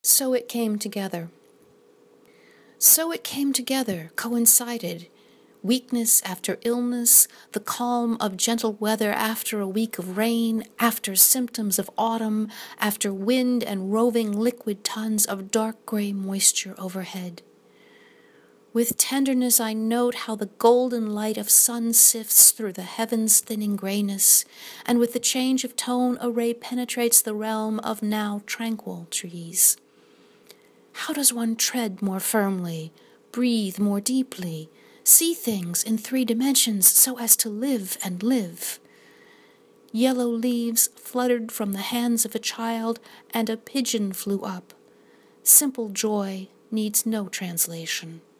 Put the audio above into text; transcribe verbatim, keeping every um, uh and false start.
So it came together. So it came together, coincided. Weakness after illness, the calm of gentle weather after a week of rain, after symptoms of autumn, after wind and roving liquid tons of dark gray moisture overhead. With tenderness I note how the golden light of sun sifts through the heavens' thinning grayness, and with the change of tone a ray penetrates the realm of now tranquil trees. How does one tread more firmly, breathe more deeply, see things in three dimensions so as to live and live? Yellow leaves fluttered from the hands of a child, and a pigeon flew up. Simple joy needs no translation.